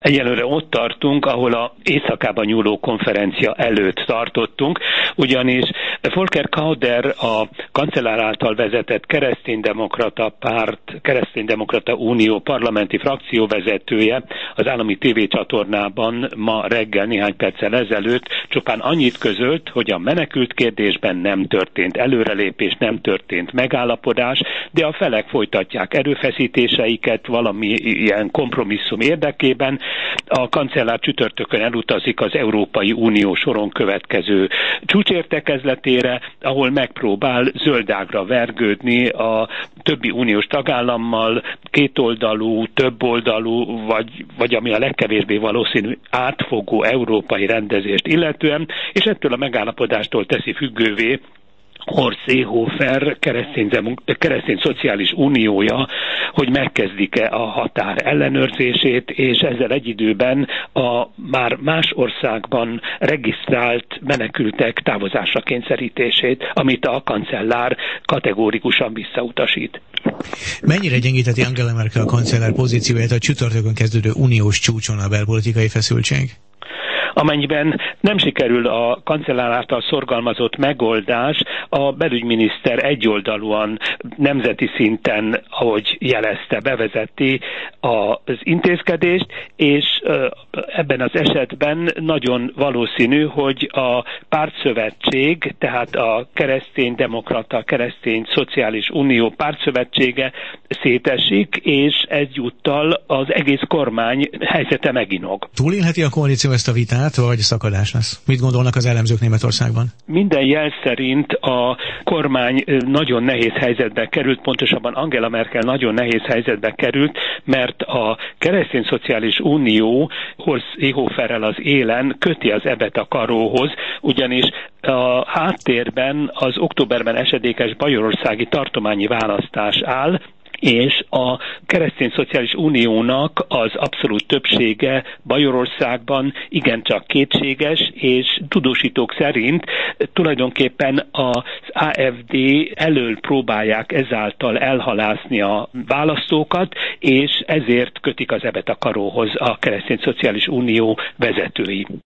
Egyelőre ott tartunk, ahol az éjszakában nyúló konferencia előtt tartottunk, ugyanis Volker Kauder, a kancellár által vezetett kereszténydemokrata párt, kereszténydemokrata unió parlamenti frakcióvezetője az állami tévécsatornában ma reggel néhány perccel ezelőtt csupán annyit közölt, hogy a menekült kérdésben nem történt előrelépés, nem történt megállapodás, de a felek folytatják erőfeszítéseiket valamilyen kompromisszum érdekében. A kancellár csütörtökön elutazik az Európai Unió soron következő csúcsértekezletére, ahol megpróbál zöldágra vergődni a többi uniós tagállammal, kétoldalú, többoldalú, vagy ami a legkevésbé valószínű átfogó európai rendezést illetően, és ettől a megállapodástól teszi függővé Horst Seehofer keresztény szociális uniója, hogy megkezdik-e a határ ellenőrzését, és ezzel egy időben a már más országban regisztrált menekültek távozásra kényszerítését, amit a kancellár kategórikusan visszautasít. Mennyire gyengíteti Angela Merkel a kancellár pozícióját a csütörtökön kezdődő uniós csúcson a belpolitikai feszültség? Amennyiben nem sikerül a kancellár által szorgalmazott megoldás, a belügyminiszter egyoldalúan nemzeti szinten, ahogy jelezte, bevezeti az intézkedést, és ebben az esetben nagyon valószínű, hogy a pártszövetség, tehát a kereszténydemokrata, keresztény szociális unió pártszövetsége szétesik, és egyúttal az egész kormány helyzete meginog. Túlélheti a koalíció ezt a vitát, vagy szakadás lesz? Mit gondolnak az elemzők Németországban? Minden jel szerint a kormány nagyon nehéz helyzetbe került, pontosabban Angela Merkel nagyon nehéz helyzetbe került, mert a keresztény szociális unió Horst Seehoferrel az élen köti az ebet a karóhoz, ugyanis a háttérben az októberben esedékes bajorországi tartományi választás áll, és a keresztény szociális uniónak az abszolút többsége Bajorországban igencsak kétséges, és tudósítók szerint tulajdonképpen az AfD elől próbálják ezáltal elhalászni a választókat, és ezért kötik az ebet a karóhoz a keresztény szociális unió vezetői.